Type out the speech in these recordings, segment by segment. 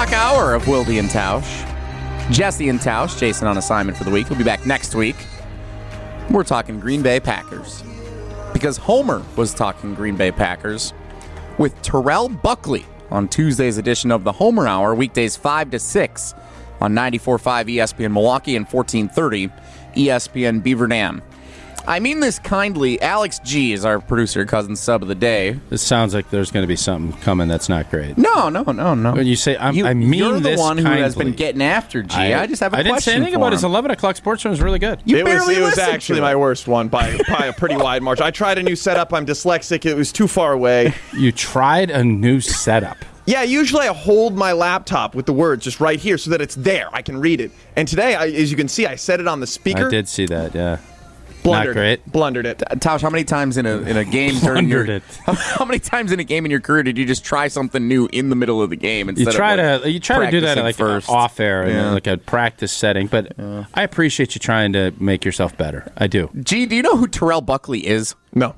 o'clock hour of Wildy and Tausch. Jesse and Tausch, Jason on assignment for the week. He'll be back next week. We're talking Green Bay Packers. Because Homer was talking Green Bay Packers with Terrell Buckley on Tuesday's edition of the Homer Hour, weekdays 5 to 6 on 94.5 ESPN Milwaukee and 1430 ESPN Beaver Dam. I mean this kindly. Alex G is our producer, cousin sub of the day. This sounds like there's going to be something coming that's not great. No. When you say, You're the one who has been getting after G. I just have a question. I didn't say anything about his 11 o'clock sports show. Was really good. It was actually my worst one by a pretty wide margin. I tried a new setup. I'm dyslexic. It was too far away. You tried a new setup. Yeah, usually I hold my laptop with the words just right here so that it's there. I can read it. And today, as you can see, I set it on the speaker. I did see that, yeah. Blundered. Not great. Blundered it. Tausch, how many times in a game during your how many times in a game in your career did you just try something new in the middle of the game instead you try of to do that like first. Off air, like a practice setting? But I appreciate you trying to make yourself better. I do. G, do you know who Terrell Buckley is? No.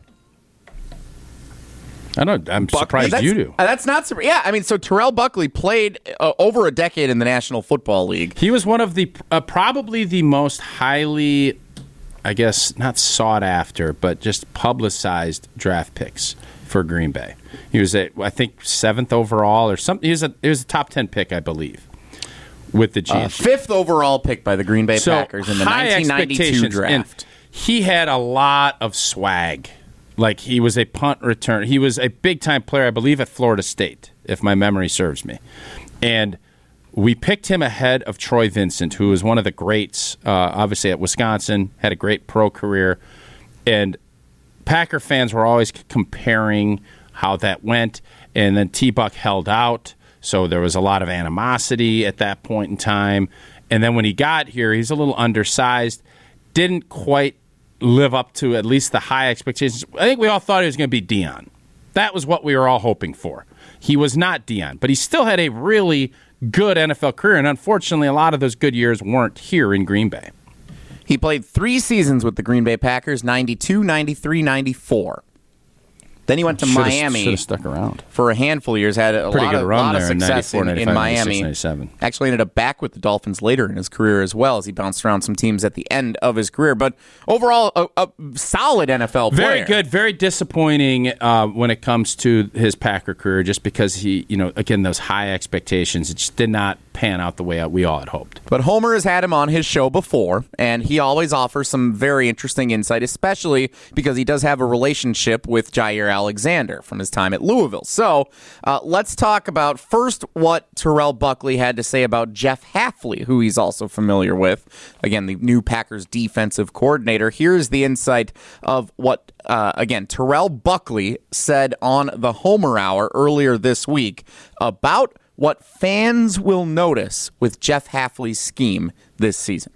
I don't. I'm surprised you do. That's not super. Yeah, I mean, so Terrell Buckley played over a decade in the National Football League. He was one of the probably the most highly, I guess, not sought after, but just publicized draft picks for Green Bay. He was I think 7th overall or something. He was a top 10 pick, I believe, with the Chiefs. 5th overall pick by the Green Bay Packers in the 1992 draft. He had a lot of swag. Like, he was a punt return. He was a big-time player, I believe, at Florida State, if my memory serves me. And we picked him ahead of Troy Vincent, who was one of the greats, obviously, at Wisconsin, had a great pro career. And Packer fans were always comparing how that went. And then T-Buck held out, so there was a lot of animosity at that point in time. And then when he got here, he's a little undersized, didn't quite live up to at least the high expectations. I think we all thought he was going to be Deion. That was what we were all hoping for. He was not Deion, but he still had a really good NFL career, and unfortunately, a lot of those good years weren't here in Green Bay. He played 3 seasons with the Green Bay Packers, 92, 93, 94. Then he went to Miami. Should have stuck around for a handful of years. Had a lot of success in Miami. 96, Actually ended up back with the Dolphins later in his career as well, as he bounced around some teams at the end of his career. But overall, a solid NFL player. Very good. Very disappointing when it comes to his Packer career, just because he, again, those high expectations, it just did not pan out the way we all had hoped. But Homer has had him on his show before, and he always offers some very interesting insight, especially because he does have a relationship with Jair Alexander from his time at Louisville. So let's talk about first what Terrell Buckley had to say about Jeff Hafley, who he's also familiar with. Again, the new Packers defensive coordinator. Here's the insight of what, Terrell Buckley said on the Homer Hour earlier this week about what fans will notice with Jeff Hafley's scheme this season.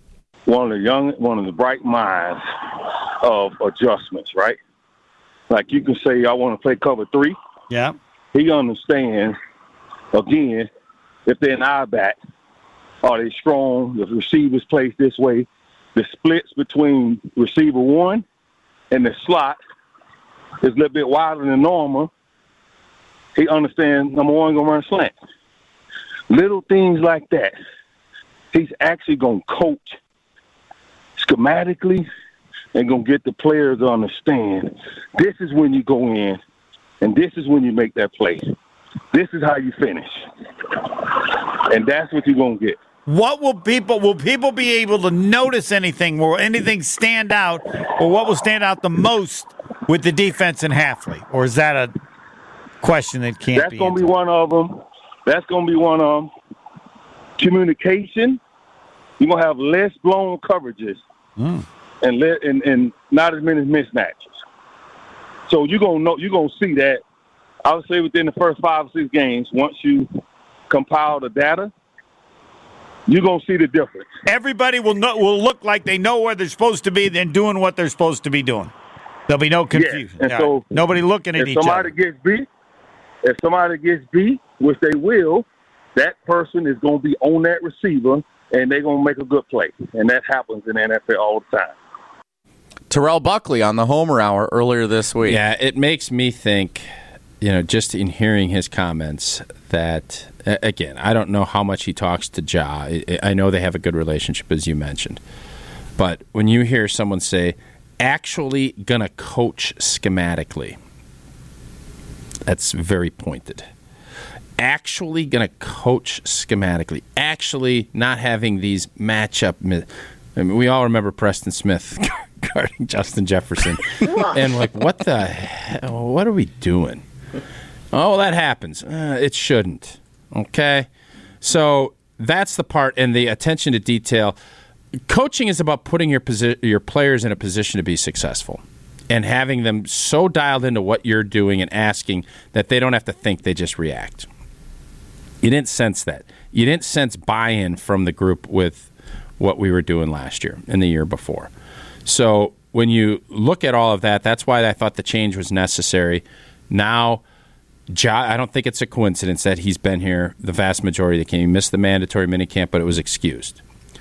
One of the bright minds of adjustments, right? Like, you can say, I want to play cover 3. Yeah. He understands, again, if they're an I-back, are they strong? The receivers placed this way. The splits between receiver 1 and the slot is a little bit wider than normal. He understands, number 1, going to run a slant. Little things like that. He's actually going to coach schematically and going to get the players to understand this is when you go in and this is when you make that play. This is how you finish. And that's what you're going to get. What will people be able to notice anything? Will anything stand out, or what will stand out the most with the defense in Hafley? Or is that a question that can't be That's going to be one of them. That's going to be one of them. Communication. You're going to have less blown coverages and not as many mismatches. So you're going to see that, I would say, within the first 5 or 6 games. Once you compile the data, you're going to see the difference. Everybody will look like they know where they're supposed to be and doing what they're supposed to be doing. There'll be no confusion. Yeah. And so nobody looking at each other. If somebody gets beat, which they will, that person is going to be on that receiver, and they're going to make a good play. And that happens in the NFL all the time. Terrell Buckley on the Homer Hour earlier this week. Yeah, it makes me think, just in hearing his comments that, again, I don't know how much he talks to Ja. I know they have a good relationship, as you mentioned. But when you hear someone say, actually going to coach schematically, that's very pointed. Actually going to coach schematically. Actually not having these matchup. I mean, we all remember Preston Smith guarding Justin Jefferson. And what are we doing? Oh, that happens. It shouldn't. Okay? So that's the part, and the attention to detail. Coaching is about putting your players in a position to be successful and having them so dialed into what you're doing and asking that they don't have to think, they just react. You didn't sense that. You didn't sense buy-in from the group with what we were doing last year and the year before. So when you look at all of that, that's why I thought the change was necessary. Now, I don't think it's a coincidence that he's been here the vast majority of the game. He missed the mandatory minicamp, but it was excused.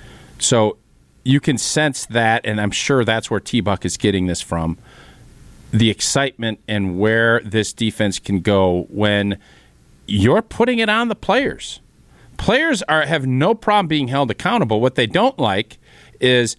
So you can sense that, and I'm sure that's where T-Buck is getting this from, the excitement and where this defense can go when you're putting it on the players. Players have no problem being held accountable. What they don't like is,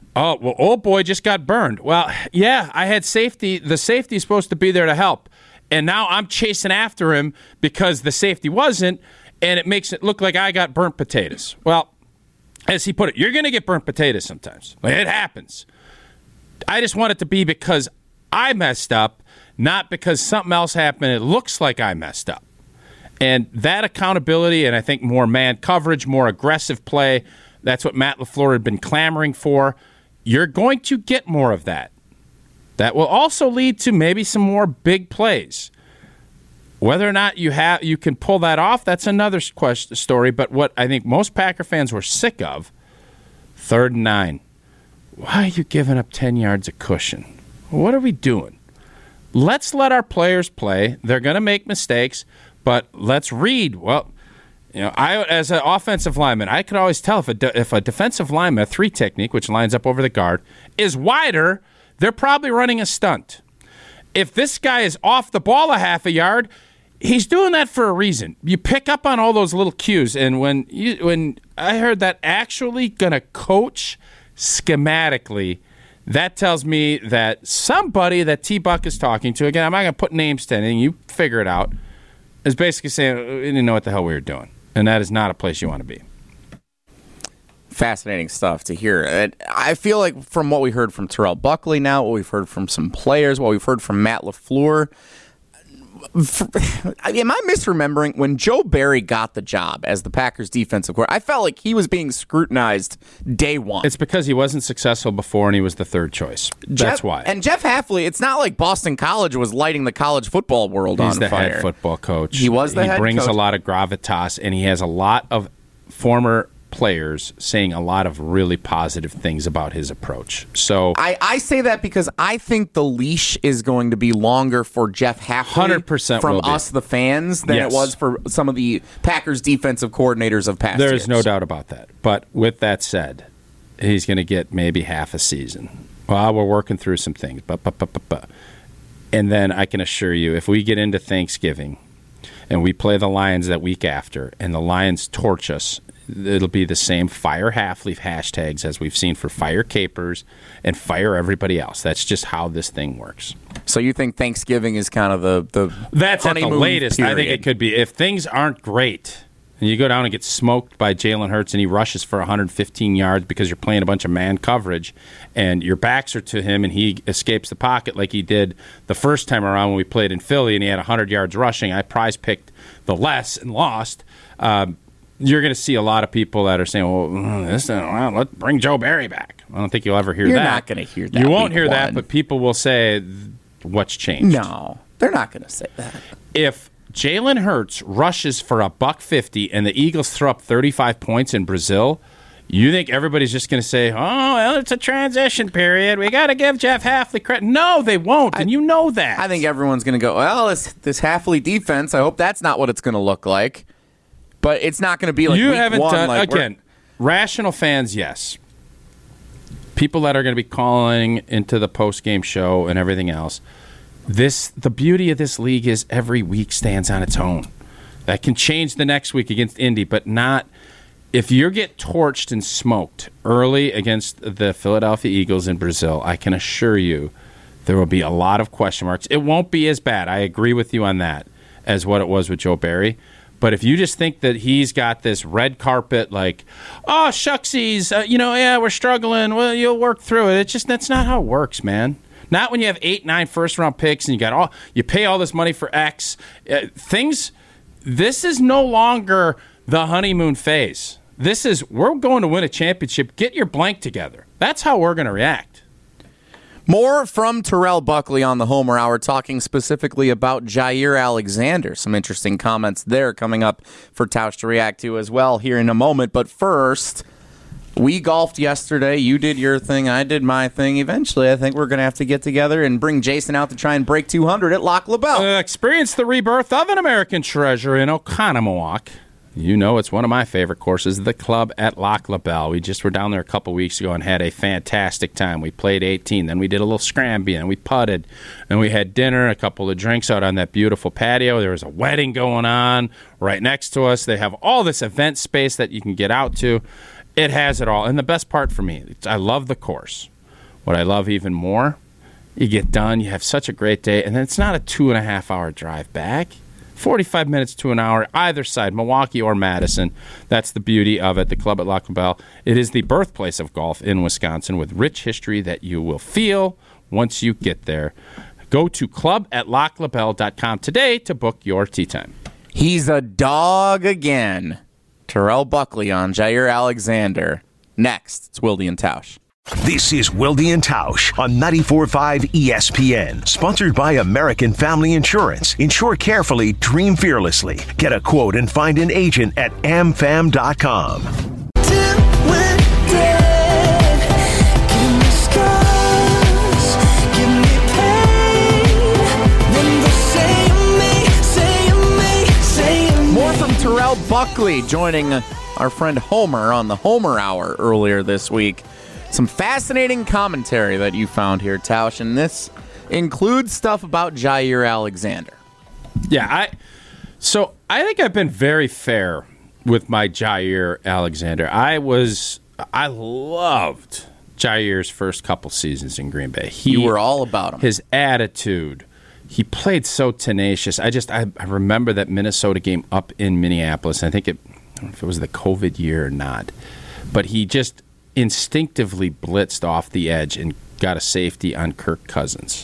old boy just got burned. Well, yeah, I had safety. The safety is supposed to be there to help. And now I'm chasing after him because the safety wasn't, and it makes it look like I got burnt potatoes. Well, as he put it, you're going to get burnt potatoes sometimes. It happens. I just want it to be because I messed up, not because something else happened. It looks like I messed up. And that accountability, and I think more man coverage, more aggressive play, that's what Matt LaFleur had been clamoring for. You're going to get more of that. That will also lead to maybe some more big plays. Whether or not you can pull that off, that's another story. But what I think most Packer fans were sick of, 3rd and 9. Why are you giving up 10 yards of cushion? What are we doing? Let's let our players play. They're going to make mistakes, but let's read. Well, I as an offensive lineman, I could always tell if a defensive lineman, a 3 technique, which lines up over the guard, is wider, they're probably running a stunt. If this guy is off the ball a half a yard, he's doing that for a reason. You pick up on all those little cues, and when I heard that actually going to coach schematically, that tells me that somebody that T-Buck is talking to, again, I'm not going to put names to anything, you figure it out, is basically saying, we didn't know what the hell we were doing. And that is not a place you want to be. Fascinating stuff to hear. And I feel like from what we heard from Terrell Buckley now, what we've heard from some players, what we've heard from Matt LaFleur, am I misremembering when Joe Barry got the job as the Packers defensive coordinator? I felt like he was being scrutinized day one. It's because he wasn't successful before and he was the 3rd choice. That's why. And Jeff Hafley, it's not like Boston College was lighting the college football world on fire. He's the head football coach. He was the head coach. He brings a lot of gravitas, and he has a lot of former players saying a lot of really positive things about his approach. So I say that because I think the leash is going to be longer for Jeff Hafley 100% from us, the fans, than it was for some of the Packers defensive coordinators of past years. There's no doubt about that. But with that said, he's going to get maybe half a season. Well, we're working through some things. And then I can assure you, if we get into Thanksgiving and we play the Lions that week after and the Lions torch us, it'll be the same fire Half-Leaf hashtags as we've seen for fire Capers and fire everybody else. That's just how this thing works. So you think Thanksgiving is kind of the that's at the latest. Period. I think it could be. If things aren't great and you go down and get smoked by Jalen Hurts and he rushes for 115 yards because you're playing a bunch of man coverage and your backs are to him and he escapes the pocket like he did the first time around when we played in Philly and he had 100 yards rushing. I prize picked the less and lost. You're going to see a lot of people that are saying, well, let's bring Joe Barry back. I don't think you'll ever hear that. You're not going to hear that. You won't hear that, but people will say, what's changed? No, they're not going to say that. If Jalen Hurts rushes for $150 and the Eagles throw up 35 points in Brazil, you think everybody's just going to say, well, it's a transition period. We got to give Jeff Hafley credit. No, they won't, and you know that. I think everyone's going to go, well, this Hafley defense, I hope that's not what it's going to look like. But it's not going to be like you week haven't one. Done, again, rational fans, yes. People that are going to be calling into the post-game show and everything else, The beauty of this league is every week stands on its own. That can change the next week against Indy, but not if you get torched and smoked early against the Philadelphia Eagles in Brazil. I can assure you there will be a lot of question marks. It won't be as bad. I agree with you on that as what it was with Joe Barry. But if you just think that he's got this red carpet, like, oh, shucksies, we're struggling. Well, you'll work through it. That's not how it works, man. Not when you have 8, 9 first-round picks and you pay all this money for X. This is no longer the honeymoon phase. We're going to win a championship. Get your blank together. That's how we're going to react. More from Terrell Buckley on the Homer Hour, talking specifically about Jair Alexander. Some interesting comments there coming up for Tausch to react to as well here in a moment. But first, we golfed yesterday. You did your thing. I did my thing. Eventually, I think we're going to have to get together and bring Jason out to try and break 200 at Lac La Belle. Experience the rebirth of an American treasure in Oconomowoc. You know it's one of my favorite courses, the club at Lac La Belle. We just were down there a couple weeks ago and had a fantastic time. We played 18, then we did a little scramby, and we putted, and we had dinner, a couple of drinks out on that beautiful patio. There was a wedding going on right next to us. They have all this event space that you can get out to. It has it all. And the best part for me, I love the course. What I love even more, you get done, you have such a great day, and then it's not a 2.5-hour drive back. 45 minutes to an hour, either side, Milwaukee or Madison. That's the beauty of it, the club at Lac La Belle. It is the birthplace of golf in Wisconsin with rich history that you will feel once you get there. Go to clubatlaclabelle.com today to book your tee time. He's a dog again. Terrell Buckley on Jair Alexander. Next, it's Wilde and Tausch. This is Wilde and Tausch on 94.5 ESPN. Sponsored by American Family Insurance. Insure carefully, dream fearlessly. Get a quote and find an agent at amfam.com. More from Terrell Buckley joining our friend Homer on the Homer Hour earlier this week. Some fascinating commentary that you found here, Tausch, and this includes stuff about Jair Alexander. Yeah, so I think I've been very fair with my Jair Alexander. I loved Jair's first couple seasons in Green Bay. You were all about him. His attitude. He played so tenacious. I remember that Minnesota game up in Minneapolis. I don't know if it was the COVID year or not, but he just instinctively blitzed off the edge and got a safety on Kirk Cousins.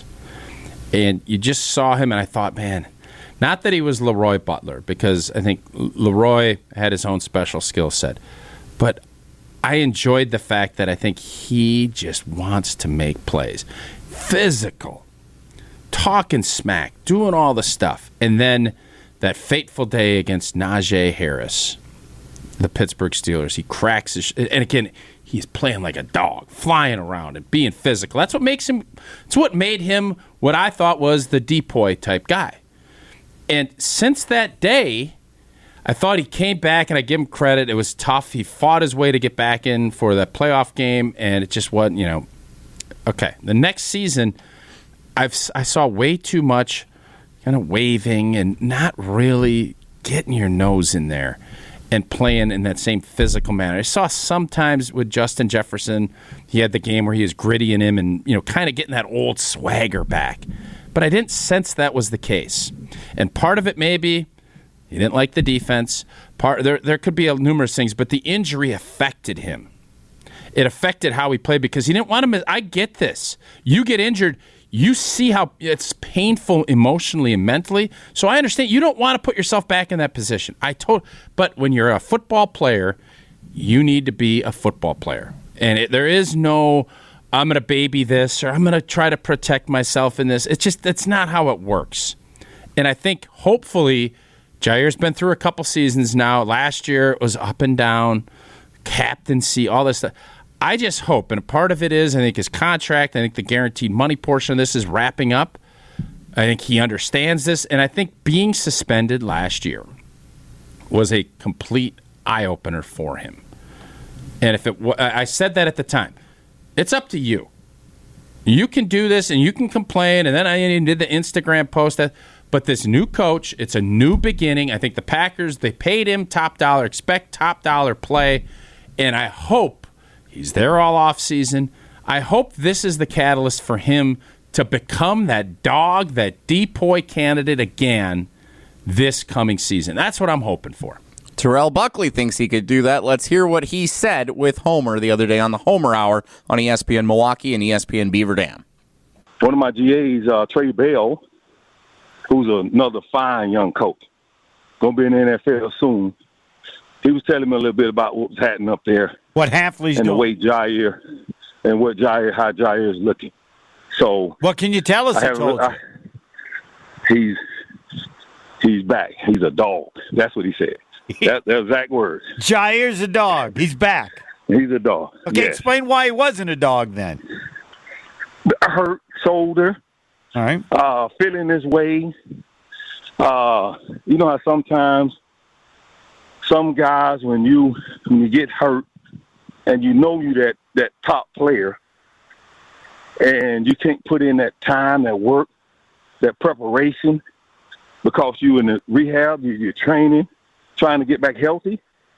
And you just saw him, and I thought, man, not that he was Leroy Butler, because I think Leroy had his own special skill set, but I enjoyed the fact that I think he just wants to make plays. Physical, talking smack, doing all the stuff. And then that fateful day against Najee Harris, the Pittsburgh Steelers, he cracks his... And again, he's playing like a dog, flying around and being physical. That's what makes him... It's what made him what I thought was the Depoy type guy. And since that day, I thought he came back, and I give him credit. It was tough. He fought his way to get back in for that playoff game, and it just wasn't, Okay, the next season, I saw way too much kind of waving and not really getting your nose in there and playing in that same physical manner. I saw sometimes with Justin Jefferson, he had the game where he was gritty in him and, kind of getting that old swagger back. But I didn't sense that was the case. And part of it maybe he didn't like the defense. There could be numerous things, but the injury affected him. It affected how he played because he didn't want him. I get this. You get injured, you see how it's painful emotionally and mentally. So I understand you don't want to put yourself back in that position. But when you're a football player, you need to be a football player. And there is no, I'm going to baby this or I'm going to try to protect myself in this. That's not how it works. And I think hopefully Jair's been through a couple seasons now. Last year it was up and down, captaincy, all this stuff. I just hope, and a part of it is, I think his contract, I think the guaranteed money portion of this is wrapping up. I think he understands this, and I think being suspended last year was a complete eye-opener for him. And I said that at the time. It's up to you. You can do this, and you can complain, and then I did the Instagram post. But this new coach, it's a new beginning. I think the Packers, they paid him top dollar, expect top dollar play, and I hope he's there all off season. I hope this is the catalyst for him to become that dog, that decoy candidate again this coming season. That's what I'm hoping for. Terrell Buckley thinks he could do that. Let's hear what he said with Homer the other day on the Homer Hour on ESPN Milwaukee and ESPN Beaver Dam. One of my GAs, Trey Bell, who's another fine young coach, going to be in the NFL soon. He was telling me a little bit about what was happening up there. What Hafley's and doing. The way Jair, and how Jair is looking. So what can you tell us? He's back. He's a dog. That's what he said. That's the exact words. Jair's a dog. He's back. He's a dog. Okay, yes. Explain why he wasn't a dog then. Hurt shoulder. All right. Feeling his way. You know how sometimes some guys, when you get hurt and you know you that top player, and you can't put in that time, that work, that preparation, because you in the rehab, you're training, trying to get back healthy.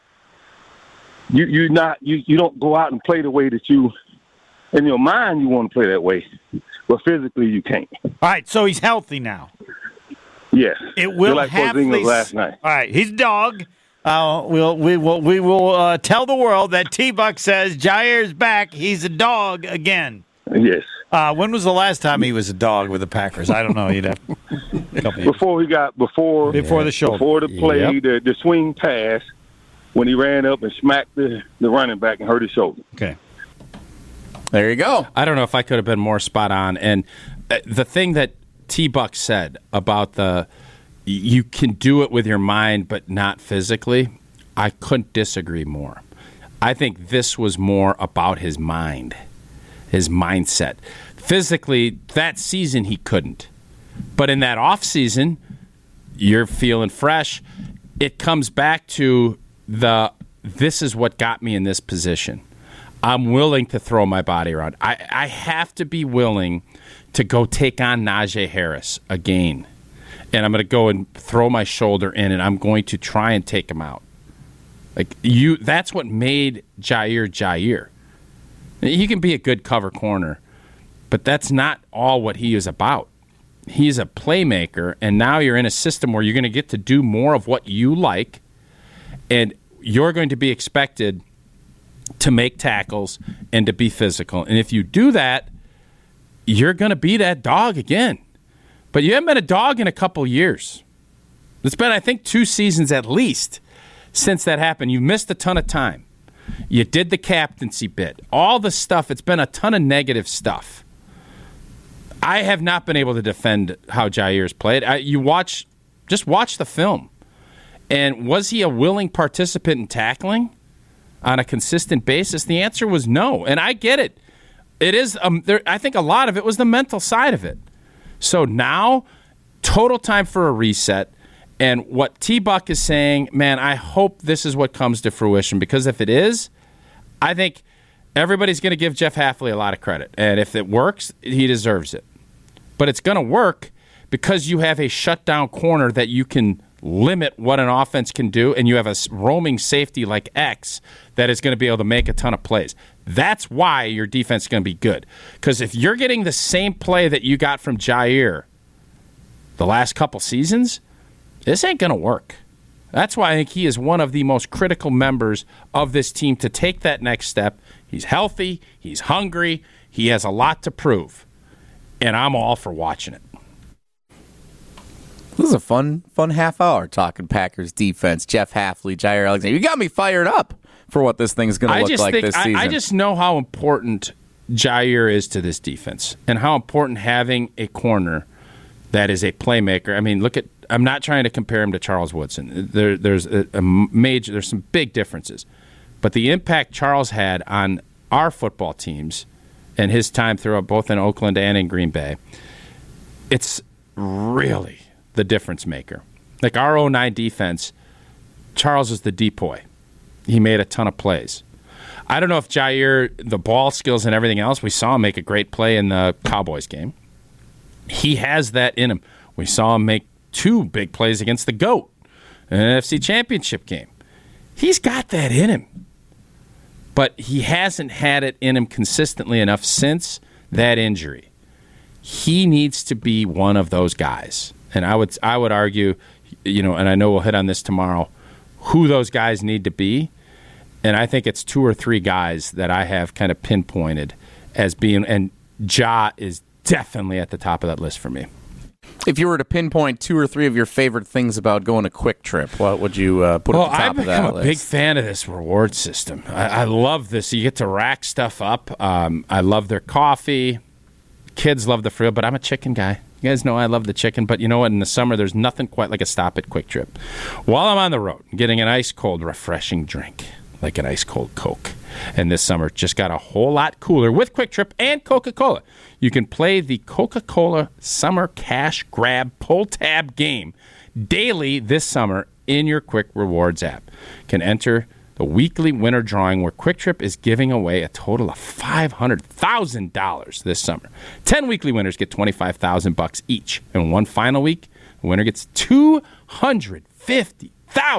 You don't go out and play the way that you, in your mind, you want to play that way, but physically you can't. All right, so he's healthy now. Yes. It will like Hafley's last night. All right, he's a dog. We will tell the world that T-Buck says Jair's back. He's a dog again. Yes. When was the last time he was a dog with the Packers? I don't know. You'd have a couple years. Before the shoulder. Before the play, Yep. the swing pass, when he ran up and smacked the running back and hurt his shoulder. Okay. There you go. I don't know if I could have been more spot on. And the thing that T-Buck said about you can do it with your mind but not physically, I couldn't disagree more. I think this was more about his mind, his mindset. Physically, that season he couldn't. But in that off-season, you're feeling fresh. It comes back to this is what got me in this position. I'm willing to throw my body around. I have to be willing to go take on Najee Harris again. And I'm going to go and throw my shoulder in, and I'm going to try and take him out. That's what made Jair. He can be a good cover corner, but that's not all what he is about. He's a playmaker, and now you're in a system where you're going to get to do more of what you like, and you're going to be expected to make tackles and to be physical. And if you do that, you're going to be that dog again. But you haven't been a dog in a couple years. It's been, I think, 2 seasons at least since that happened. You missed a ton of time. You did the captaincy bit. All the stuff, it's been a ton of negative stuff. I have not been able to defend how Jair's played. Just watch the film. And was he a willing participant in tackling on a consistent basis? The answer was no. And I get it. It is. I think a lot of it was the mental side of it. So now, total time for a reset. And what T-Buck is saying, man, I hope this is what comes to fruition, because if it is, I think everybody's going to give Jeff Hafley a lot of credit. And if it works, he deserves it. But it's going to work because you have a shutdown corner that you can limit what an offense can do, and you have a roaming safety like X that is going to be able to make a ton of plays. That's why your defense is going to be good. Because if you're getting the same play that you got from Jair the last couple seasons, this ain't going to work. That's why I think he is one of the most critical members of this team to take that next step. He's healthy. He's hungry. He has a lot to prove. And I'm all for watching it. This is a fun half hour talking Packers defense. Jeff Hafley, Jair Alexander. You got me fired up for what this thing's going to look like this season. I just know how important Jair is to this defense and how important having a corner that is a playmaker. I mean, I'm not trying to compare him to Charles Woodson. There's some big differences. But the impact Charles had on our football teams and his time throughout both in Oakland and in Green Bay, it's really the difference maker. Like our 09 defense, Charles is the decoy. He made a ton of plays. I don't know if Jair, the ball skills and everything else, we saw him make a great play in the Cowboys game. He has that in him. We saw him make 2 big plays against the GOAT in an NFC Championship game. He's got that in him. But he hasn't had it in him consistently enough since that injury. He needs to be one of those guys. And I would argue, and I know we'll hit on this tomorrow, who those guys need to be. And I think it's 2 or 3 guys that I have kind of pinpointed as being, and Ja is definitely at the top of that list for me. If you were to pinpoint 2 or 3 of your favorite things about going to Quick Trip, what would you put at the top of that list? I'm a big fan of this reward system. I love this. You get to rack stuff up. I love their coffee. Kids love the frio, but I'm a chicken guy. You guys know I love the chicken, but you know what? In the summer, there's nothing quite like a stop at Quick Trip. While I'm on the road, getting an ice-cold, refreshing drink, like an ice-cold Coke. And this summer just got a whole lot cooler with Quick Trip and Coca-Cola. You can play the Coca-Cola Summer Cash Grab Pull Tab game daily this summer in your Quick Rewards app. You can enter the weekly winner drawing where Quick Trip is giving away a total of $500,000 this summer. 10 weekly winners get $25,000 each. And one final week, the winner gets $250,000.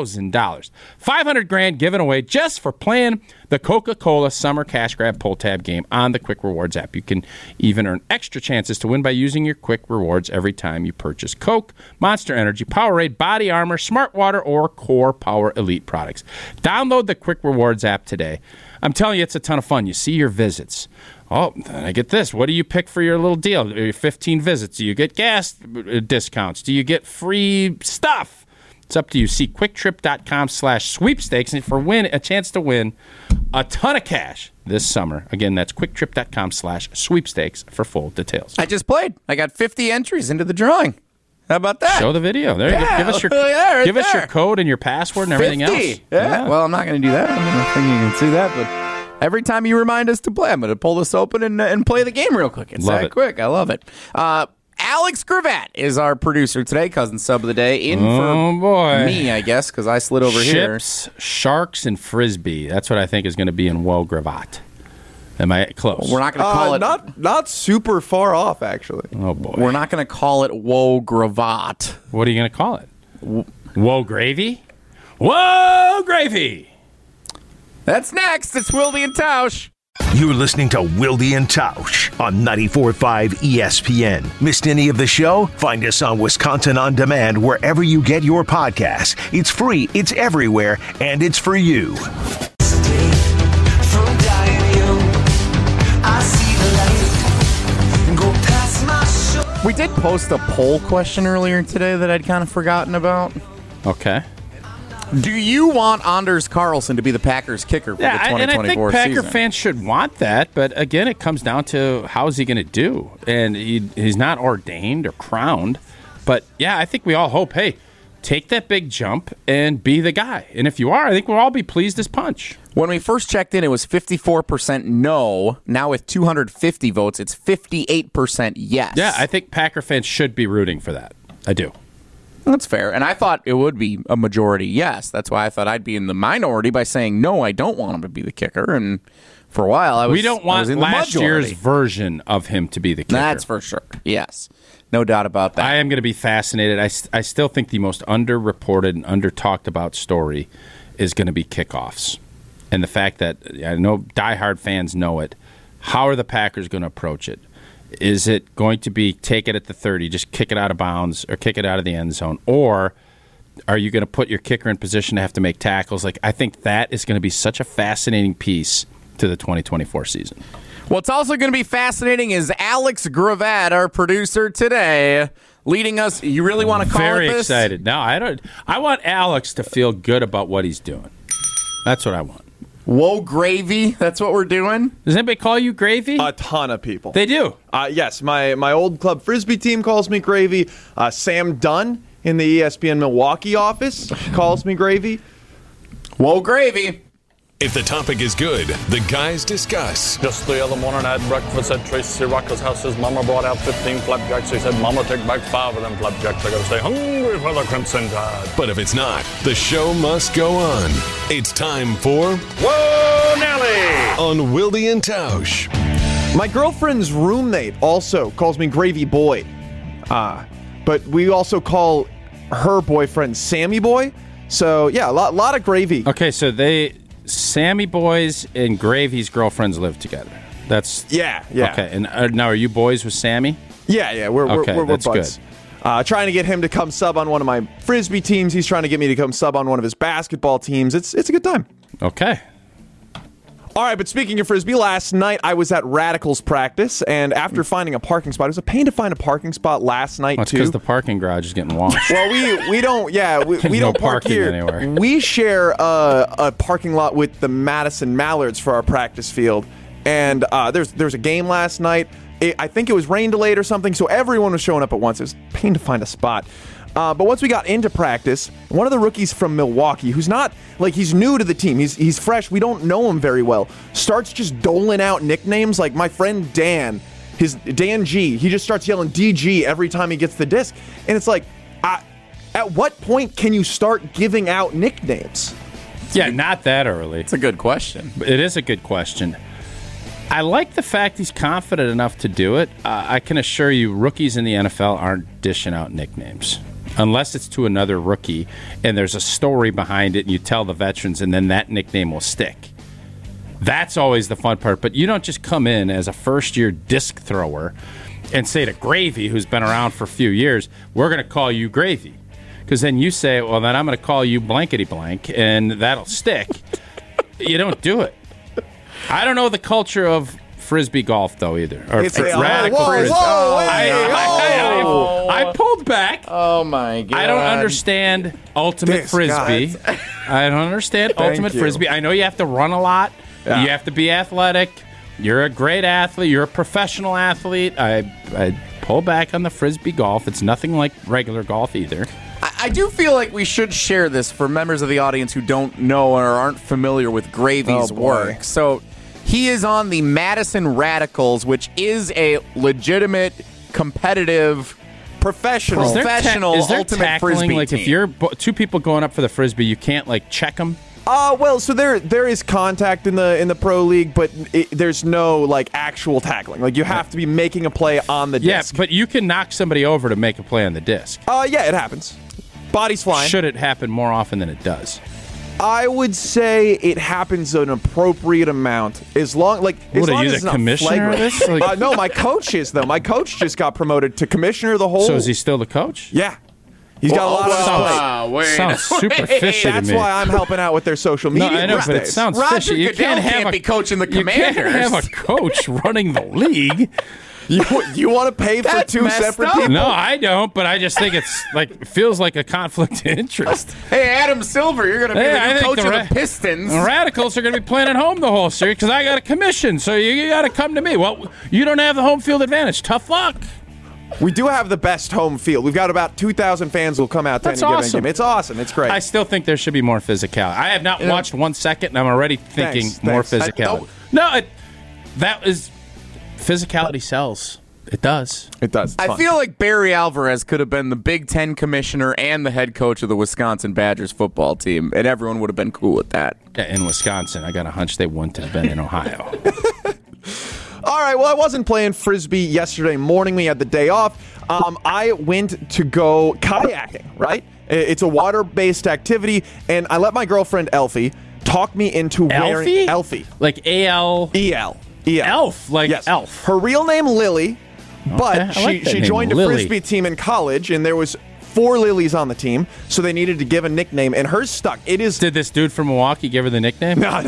$500,000 given away just for playing the Coca-Cola Summer Cash Grab Pull Tab game on the Quick Rewards app. You can even earn extra chances to win by using your Quick Rewards every time you purchase Coke, Monster Energy, Powerade, Body Armor, Smart Water, or Core Power Elite products. Download the Quick Rewards app today. I'm telling you, it's a ton of fun. You see your visits. Oh, then I get this. What do you pick for your little deal? Your 15 visits. Do you get gas discounts? Do you get free stuff? It's up to you. See quicktrip.com/sweepstakes and for a chance to win a ton of cash this summer. Again, that's quicktrip.com/sweepstakes for full details. I just played. I got 50 entries into the drawing. How about that? Show the video. There you go. Give us your us your code and your password and everything 50. else. Yeah. Well, I'm not going to do that. I don't think you can see that, but every time you remind us to play, I'm going to pull this open and play the game real quick. It's that quick. I love it. Alex Gravatt is our producer today, cousin sub of the day. In for me, I guess, because I slid over here. Chips, Sharks, and Frisbee. That's what I think is going to be in Woe Gravatt. Am I close? Well, we're not going to call it... Not super far off, actually. Oh, boy. We're not going to call it Woe Gravatt. What are you going to call it? Woe Gravy? Whoa Gravy! That's next. It's Wilde and Tausch. You're listening to Wilde and Tausch on 94.5 ESPN. Missed any of the show? Find us on Wisconsin On Demand wherever you get your podcasts. It's free, it's everywhere, and it's for you. We did post a poll question earlier today that I'd kind of forgotten about. Okay. Do you want Anders Carlson to be the Packers kicker for the 2024 season? And I think Packer fans should want that, but again, it comes down to how's he going to do. And he's not ordained or crowned, but yeah, I think we all hope, hey, take that big jump and be the guy. And if you are, I think we'll all be pleased as punch. When we first checked in, it was 54% no. Now with 250 votes, it's 58% yes. Yeah, I think Packer fans should be rooting for that. I do. That's fair. And I thought it would be a majority yes. That's why I thought I'd be in the minority by saying, no, I don't want him to be the kicker. And for a while, we don't want last year's version of him to be the kicker. That's for sure. Yes. No doubt about that. I am going to be fascinated. I still think the most underreported and under-talked about story is going to be kickoffs. And the fact that I know diehard fans know it. How are the Packers going to approach it? Is it going to be take it at the 30, just kick it out of bounds or kick it out of the end zone? Or are you going to put your kicker in position to have to make tackles? I think that is going to be such a fascinating piece to the 2024 season. What's also going to be fascinating is Alex Gravatt, our producer today, leading us. You really want to call it this? Very excited. No, I don't. I want Alex to feel good about what he's doing. That's what I want. Whoa, Gravy. That's what we're doing. Does anybody call you Gravy? A ton of people. They do. Yes, my old club Frisbee team calls me Gravy. Sam Dunn in the ESPN Milwaukee office calls me Gravy. Whoa, Gravy. If the topic is good, the guys discuss. Just the other morning I had breakfast at Tracy Rocker's house. His mama brought out 15 flapjacks. He said, Mama, take back 5 of them flapjacks. I gotta stay hungry for the Crimson Tide. But if it's not, the show must go on. It's time for Whoa Nelly. On Wilde and Tausch. My girlfriend's roommate also calls me Gravy Boy. But we also call her boyfriend Sammy Boy. So, yeah, a lot of gravy. Okay, so Sammy Boys and Gravy's girlfriends live together. That's Yeah. Okay, and now are you boys with Sammy? Yeah, we're that's buds. Trying to get him to come sub on one of my Frisbee teams. He's trying to get me to come sub on one of his basketball teams. It's a good time. Okay. All right, but speaking of Frisbee, last night I was at Radicals practice, and after finding a parking spot, it was a pain to find a parking spot last night, That's too. because the parking garage is getting washed. Well, we don't, we no don't park parking here. anywhere. We share a parking lot with the Madison Mallards for our practice field, and there's a game last night. I think it was rain delayed or something, so everyone was showing up at once. It was a pain to find a spot. But once we got into practice, one of the rookies from Milwaukee, who's not, he's new to the team, he's fresh, we don't know him very well, starts just doling out nicknames. Like my friend Dan, Dan G, he just starts yelling DG every time he gets the disc. And it's like, at what point can you start giving out nicknames? Yeah, not that early. It's a good question. It is a good question. I like the fact he's confident enough to do it. I can assure you, rookies in the NFL aren't dishing out nicknames. Unless it's to another rookie and there's a story behind it and you tell the veterans and then that nickname will stick. That's always the fun part. But you don't just come in as a first-year disc thrower and say to Gravy, who's been around for a few years, we're going to call you Gravy. Because then you say, well, then I'm going to call you blankety blank and that'll stick. You don't do it. I don't know the culture of Frisbee golf, though, either. Or radical Frisbee. I pulled back. Oh, my God. I don't understand Ultimate Frisbee. I don't understand Ultimate Frisbee. I know you have to run a lot. Yeah. You have to be athletic. You're a great athlete. You're a professional athlete. I pull back on the Frisbee golf. It's nothing like regular golf either. I do feel like we should share this for members of the audience who don't know or aren't familiar with Gravy's work. So he is on the Madison Radicals, which is a legitimate, competitive, professional is there ultimate tackling, Frisbee like team. If you're two people going up for the Frisbee, you can't check them? Well, so there is contact in the pro league, but there's no actual tackling. You have to be making a play on the disc. Yeah, but you can knock somebody over to make a play on the disc. Yeah, it happens. Bodies flying. Should it happen more often than it does? I would say it happens an appropriate amount. As long as you it's the not commissioner of flagrant. this? No, my coach is though. My coach just got promoted to commissioner. The whole. So is he still the coach? Yeah. He's got a lot on his plate. Sounds super fishy to me. That's why I'm helping out with their social media. No, I know, but it sounds fishy. You can't be coaching the Commanders. You can't have a coach running the league. You want to pay for two separate people? No, I don't, but I just think it's feels like a conflict of interest. Hey, Adam Silver, you're going to be the new coach of the Pistons. The Radicals are going to be playing at home the whole series because I got a commission, so you got to come to me. Well, you don't have the home field advantage. Tough luck. We do have the best home field. We've got about 2,000 fans who will come out to any given game. It's awesome. It's great. I still think there should be more physicality. I have not watched 1 second, and I'm already thinking more physicality. Physicality sells. It does. It does. I feel like Barry Alvarez could have been the Big Ten commissioner and the head coach of the Wisconsin Badgers football team, and everyone would have been cool with that. Yeah, in Wisconsin, I got a hunch they wouldn't have been in Ohio. All right, well, I wasn't playing Frisbee yesterday morning. We had the day off. I went to go kayaking, right? It's a water-based activity, and I let my girlfriend, Elfie, talk me into wearing... Elfie? Like A-L... E-L. Elf, yes. Elf. Her real name, Lily, but she joined a Frisbee team in college, and there was 4 Lilies on the team, so they needed to give a nickname, and hers stuck. It is... Did this dude from Milwaukee give her the nickname? No.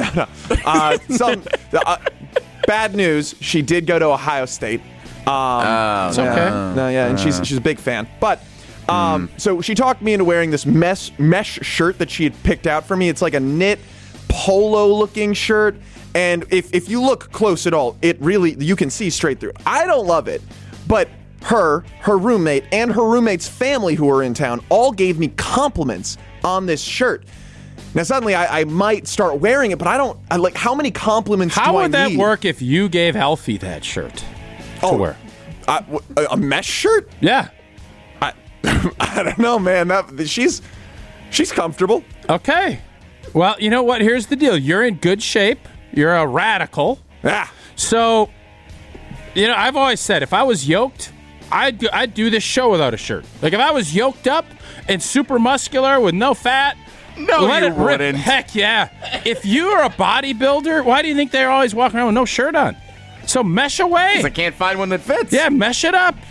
Bad news, she did go to Ohio State. It's okay. And she's a big fan. But so she talked me into wearing this mesh shirt that she had picked out for me. It's like a knit polo-looking shirt. And if you look close at all, it really, you can see straight through it. I don't love it, but her roommate, and her roommate's family who were in town all gave me compliments on this shirt. Now, suddenly, I might start wearing it, but how many compliments do I need? How would that work if you gave Elfie that shirt to wear? A mesh shirt? Yeah. I don't know, man. She's comfortable. Okay. Well, you know what? Here's the deal. You're in good shape. You're a radical. Ah. So, I've always said if I was yoked, I'd do this show without a shirt. Like if I was yoked up and super muscular with no fat, let it rip. Wouldn't. Heck yeah. If you're a bodybuilder, why do you think they're always walking around with no shirt on? So mesh away. 'Cause I can't find one that fits. Yeah, mesh it up.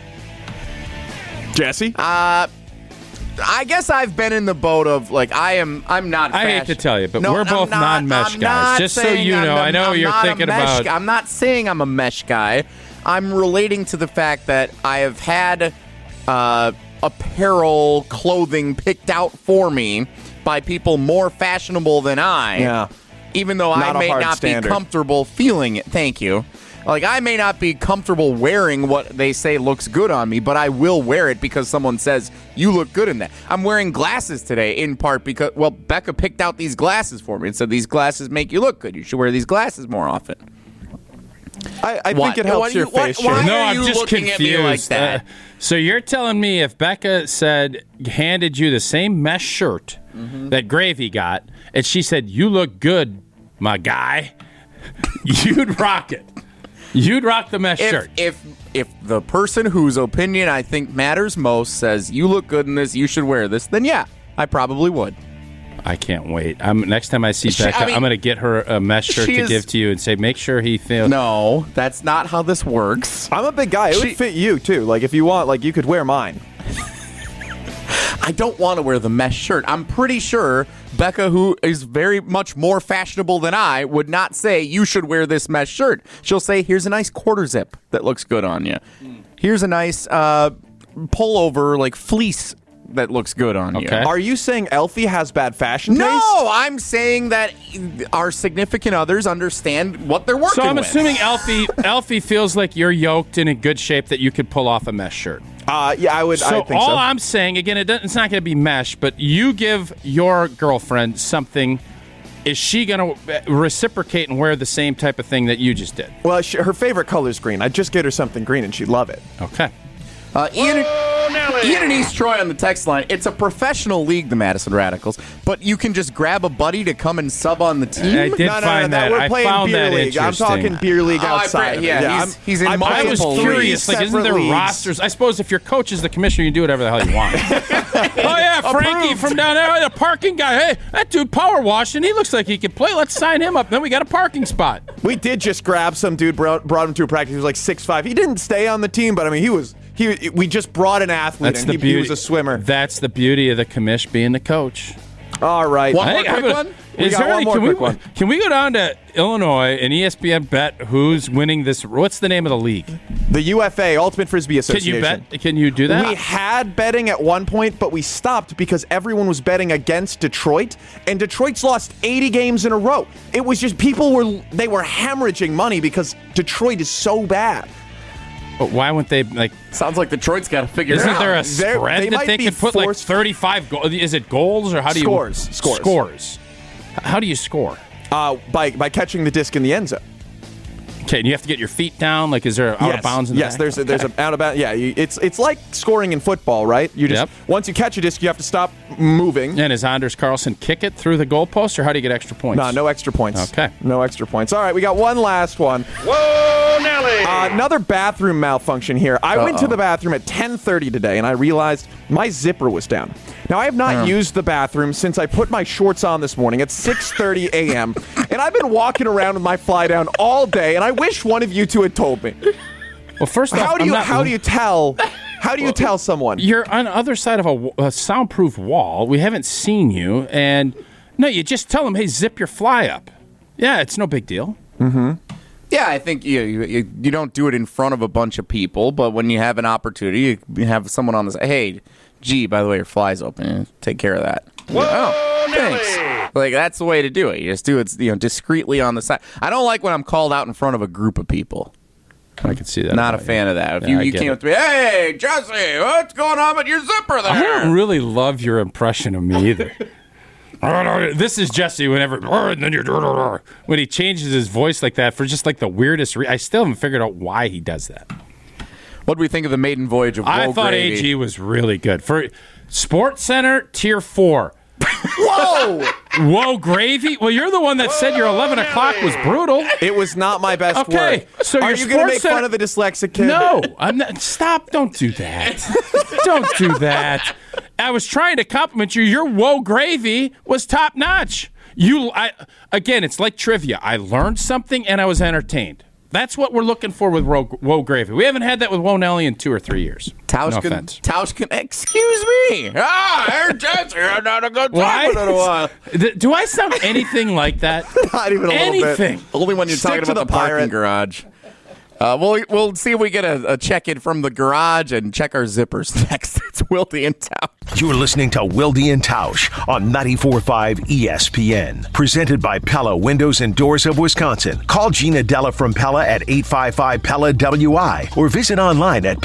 Jesse? I guess I've been in the boat of I'm not. I hate to tell you, but we're both non-mesh guys. Just so you know, I know you're thinking about. I'm not saying I'm a mesh guy. I'm relating to the fact that I have had apparel, clothing picked out for me by people more fashionable than I. Yeah. Even though Not I a may hard not standard. be comfortable feeling it. Thank you. Like, I may not be comfortable wearing what they say looks good on me, but I will wear it because someone says, you look good in that. I'm wearing glasses today, in part because, Becca picked out these glasses for me and said, these glasses make you look good. You should wear these glasses more often. I What? think it helps your face shape. why No, are I'm you just looking confused. at me like that? So you're telling me if Becca handed you the same mesh shirt that Gravy got, and she said, you look good, my guy, you'd rock it. You'd rock the mesh shirt. If the person whose opinion I think matters most says, you look good in this, you should wear this, then yeah, I probably would. I can't wait. Next time I see Becca, I'm going to get her a mesh shirt she to is- give to you and say, make sure he feels. No, that's not how this works. I'm a big guy. It would fit you, too. Like, if you want, like, you could wear mine. I don't want to wear the mesh shirt. I'm pretty sure Becca, who is very much more fashionable than I, would not say, you should wear this mesh shirt. She'll say, here's a nice quarter zip that looks good on you. Here's a nice pullover, like fleece that looks good on you. Okay. Are you saying Elfie has bad fashion taste? No, I'm saying that our significant others understand what they're working So I'm with. assuming Elfie feels like you're yoked and in good shape that you could pull off a mesh shirt. Yeah, I would. So I think all so. I'm saying, again, it's not going to be mesh, but you give your girlfriend something. Is she going to reciprocate and wear the same type of thing that you just did? Well, her favorite color is green. I'd just get her something green and she'd love it. Okay. Ian and East Troy on the text line. It's a professional league, the Madison Radicals, but you can just grab a buddy to come and sub on the team. I did find that. We're I playing found beer that league. I'm interesting. talking beer league Oh, outside. of it. yeah, he's in I'm I was multiple curious. Like, isn't there leagues. rosters? I suppose if your coach is the commissioner, you can do whatever the hell you want. Oh yeah, Frankie from down there, the parking guy. Hey, that dude power washing. He looks like he can play. Let's sign him up. Then we got a parking spot. We did just grab some dude, brought him to a practice. He was like 6'5". He didn't stay on the team, but I mean, we just brought an athlete, That's and the beauty. he was a swimmer. That's the beauty of the commish being the coach. All right. One I more think quick one? We got one more quick one. Can we go down to Illinois and ESPN bet who's winning this? What's the name of the league? The UFA, Ultimate Frisbee Can Association. you bet? Can you do that? We had betting at one point, but we stopped because everyone was betting against Detroit, and Detroit's lost 80 games in a row. It was just were hemorrhaging money because Detroit is so bad. But why wouldn't they like? Sounds like Detroit's got to figure it Isn't out. there a They spread might that they be could put like forced- 35 goals? Is it goals or how do you Scores. How do you score? By catching the disc in the end zone. Okay, and you have to get your feet down. Like, is there out of bounds? In the Yes, back? there's an out of bounds. Yeah, it's like scoring in football, right? You just Yep. once you catch a disc, you have to stop moving. And does Anders Carlson kick it through the goalpost, or how do you get extra points? No extra points. Okay. No extra points. All right, we got one last one. Whoa, Nelly! Another bathroom malfunction here. I went to the bathroom at 10:30 today, and I realized my zipper was down. Now, I have not used the bathroom since I put my shorts on this morning at 6:30 a.m., and I've been walking around with my fly down all day, and I wish one of you two had told me. Well, first off, How do you tell someone? You're on the other side of a soundproof wall. We haven't seen you, and no, you just tell them, "Hey, zip your fly up." Yeah, it's no big deal. Yeah, I think you don't do it in front of a bunch of people, but when you have an opportunity, you have someone on the side. Hey, gee, by the way, your fly's open. Take care of that. Whoa, thanks. Like, that's the way to do it. You just do it, discreetly on the side. I don't like when I'm called out in front of a group of people. I can see that. Not a about fan of that. If Yeah, I you get came it. up to me, hey, Jesse, what's going on with your zipper there? I don't really love your impression of me either. This is Jesse whenever, and then you're, when he changes his voice like that for just like the weirdest I still haven't figured out why he does that. What do we think of the maiden voyage of I Woe thought Gravy? AG was really good. For Sports Center, Tier 4. Whoa! Whoa, gravy? Well, you're the one that said your 11 o'clock was brutal. It was not my best Okay, work. so Are your you going to make Sports fun of the dyslexic kid? No, I'm not. Stop! Don't do that. Don't do that. I was trying to compliment you. Your whoa gravy was top notch. Again, it's like trivia. I learned something and I was entertained. That's what we're looking for with whoa gravy. We haven't had that with Whoa Nelly in 2 or 3 years. Tauschkin, excuse me. Aaron Judge, I'm not a good time in a while. Do I sound anything like that? Not even a little bit. Only when you're Stick talking to about the parking garage. We'll see if we get a check-in from the garage and check our zippers next. It's Wilde and Tausch. You're listening to Wilde and Tausch on 94.5 ESPN. Presented by Pella Windows and Doors of Wisconsin. Call Gina Della from Pella at 855-PELLA-WI or visit online at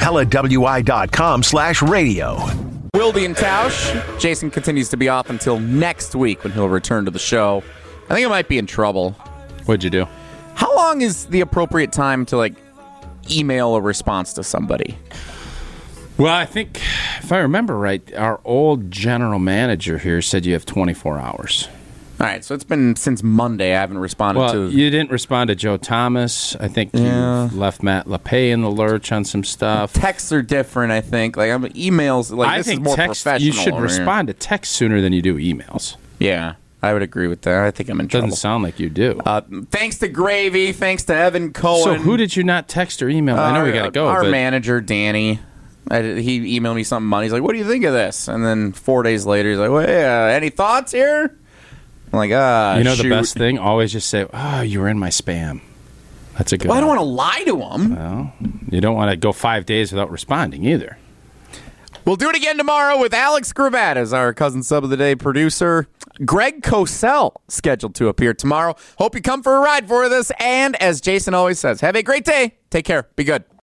PellaWI.com/radio. Wilde and Tausch. Jason continues to be off until next week when he'll return to the show. I think I might be in trouble. What'd you do? How long is the appropriate time to, email a response to somebody? Well, I think, if I remember right, our old general manager here said you have 24 hours. All right, so it's been since Monday I haven't responded to... Well, you didn't respond to Joe Thomas. I think you left Matt LePay in the lurch on some stuff. Texts are different, I think. Emails, this is more professional. You should respond to text sooner than you do emails. Yeah, I would agree with that. I think I'm in trouble. Doesn't sound like you do. Thanks to Gravy. Thanks to Evan Cohen. So who did you not text or email? I know we got to go. Our manager, Danny. He emailed me something Monday. He's like, what do you think of this? And then 4 days later, he's like, well, any thoughts here? I'm like, the best thing? Always just say, you were in my spam. That's a good one. I don't want to lie to him. Well, you don't want to go 5 days without responding either. We'll do it again tomorrow with Alex Gravatt as our Cousin Sub of the Day producer. Greg Cosell scheduled to appear tomorrow. Hope you come for a ride for this. And as Jason always says, have a great day. Take care. Be good.